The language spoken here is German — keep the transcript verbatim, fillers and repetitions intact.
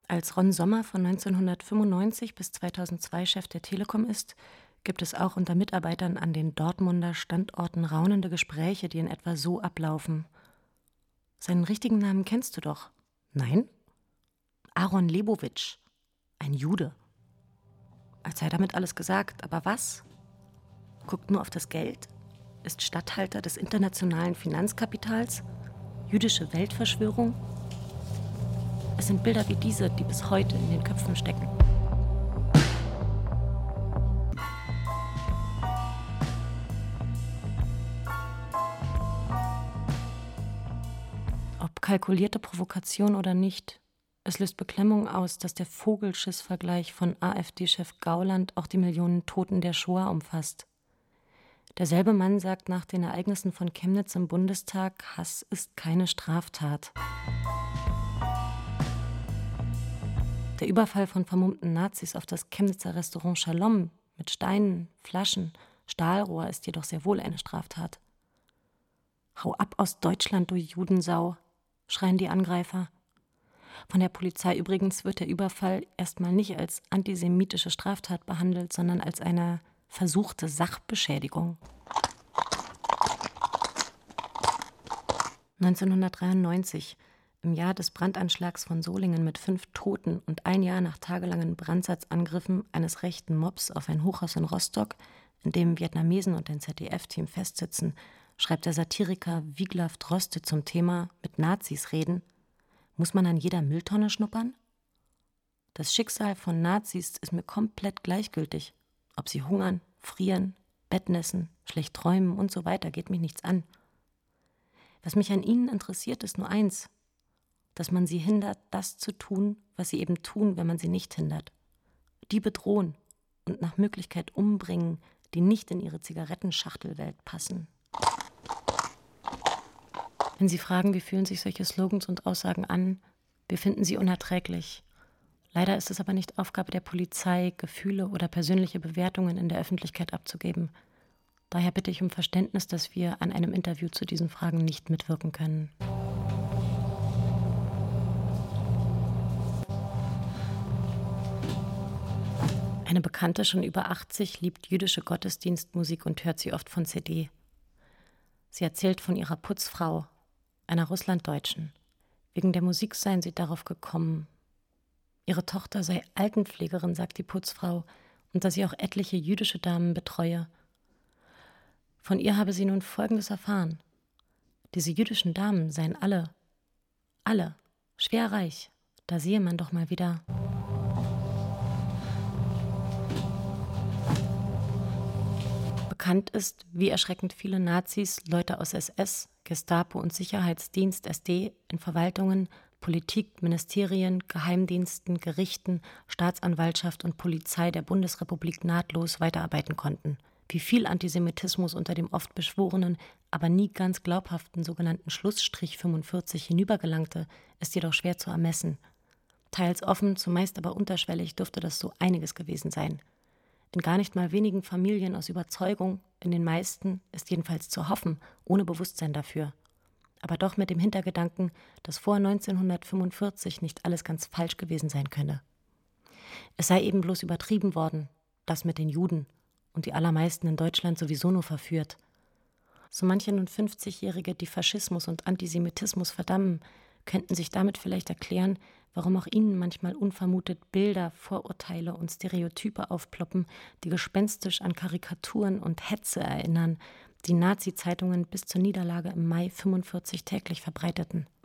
Als Ron Sommer von neunzehnhundertfünfundneunzig bis zweitausendzwei Chef der Telekom ist, gibt es auch unter Mitarbeitern an den Dortmunder Standorten raunende Gespräche, die in etwa so ablaufen. Seinen richtigen Namen kennst du doch. Nein? Aaron Lebowitsch. Ein Jude. Als sei damit alles gesagt, aber was? Guckt nur auf das Geld? Ist Statthalter des internationalen Finanzkapitals? Jüdische Weltverschwörung? Es sind Bilder wie diese, die bis heute in den Köpfen stecken. Ob kalkulierte Provokation oder nicht, es löst Beklemmung aus, dass der Vogelschiss-Vergleich von AfD-Chef Gauland auch die Millionen Toten der Shoah umfasst. Derselbe Mann sagt nach den Ereignissen von Chemnitz im Bundestag, Hass ist keine Straftat. Der Überfall von vermummten Nazis auf das Chemnitzer Restaurant Shalom mit Steinen, Flaschen, Stahlrohr ist jedoch sehr wohl eine Straftat. Hau ab aus Deutschland, du Judensau, schreien die Angreifer. Von der Polizei übrigens wird der Überfall erstmal nicht als antisemitische Straftat behandelt, sondern als eine versuchte Sachbeschädigung. neunzehnhundertdreiundneunzig, im Jahr des Brandanschlags von Solingen mit fünf Toten und ein Jahr nach tagelangen Brandsatzangriffen eines rechten Mobs auf ein Hochhaus in Rostock, in dem Vietnamesen und ein Z D F-Team festsitzen, schreibt der Satiriker Wiglaf Droste zum Thema „Mit Nazis reden“: Muss man an jeder Mülltonne schnuppern? Das Schicksal von Nazis ist mir komplett gleichgültig. Ob sie hungern, frieren, Bettnässen, schlecht träumen und so weiter, geht mich nichts an. Was mich an ihnen interessiert, ist nur eins: dass man sie hindert, das zu tun, was sie eben tun, wenn man sie nicht hindert. Die bedrohen und nach Möglichkeit umbringen, die nicht in ihre Zigarettenschachtelwelt passen. Wenn Sie fragen, wie fühlen sich solche Slogans und Aussagen an, wir finden sie unerträglich. Leider ist es aber nicht Aufgabe der Polizei, Gefühle oder persönliche Bewertungen in der Öffentlichkeit abzugeben. Daher bitte ich um Verständnis, dass wir an einem Interview zu diesen Fragen nicht mitwirken können. Eine Bekannte, schon über achtzig, liebt jüdische Gottesdienstmusik und hört sie oft von C D. Sie erzählt von ihrer Putzfrau, einer Russlanddeutschen. Wegen der Musik seien sie darauf gekommen. Ihre Tochter sei Altenpflegerin, sagt die Putzfrau, und dass sie auch etliche jüdische Damen betreue. Von ihr habe sie nun Folgendes erfahren: Diese jüdischen Damen seien alle, alle, schwer reich. Da sehe man doch mal wieder. Bekannt ist, wie erschreckend viele Nazis Leute aus S S, Gestapo und Sicherheitsdienst S D in Verwaltungen, Politik, Ministerien, Geheimdiensten, Gerichten, Staatsanwaltschaft und Polizei der Bundesrepublik nahtlos weiterarbeiten konnten. Wie viel Antisemitismus unter dem oft beschworenen, aber nie ganz glaubhaften sogenannten Schlussstrich fünfundvierzig hinübergelangte, ist jedoch schwer zu ermessen. Teils offen, zumeist aber unterschwellig dürfte das so einiges gewesen sein. In gar nicht mal wenigen Familien aus Überzeugung, in den meisten ist jedenfalls zu hoffen, ohne Bewusstsein dafür. Aber doch mit dem Hintergedanken, dass vor neunzehnhundertfünfundvierzig nicht alles ganz falsch gewesen sein könne. Es sei eben bloß übertrieben worden, das mit den Juden, und die allermeisten in Deutschland sowieso nur verführt. So manche nun fünfzigjährige, die Faschismus und Antisemitismus verdammen, könnten sich damit vielleicht erklären, warum auch ihnen manchmal unvermutet Bilder, Vorurteile und Stereotype aufploppen, die gespenstisch an Karikaturen und Hetze erinnern, die Nazi-Zeitungen bis zur Niederlage im Mai fünfundvierzig täglich verbreiteten.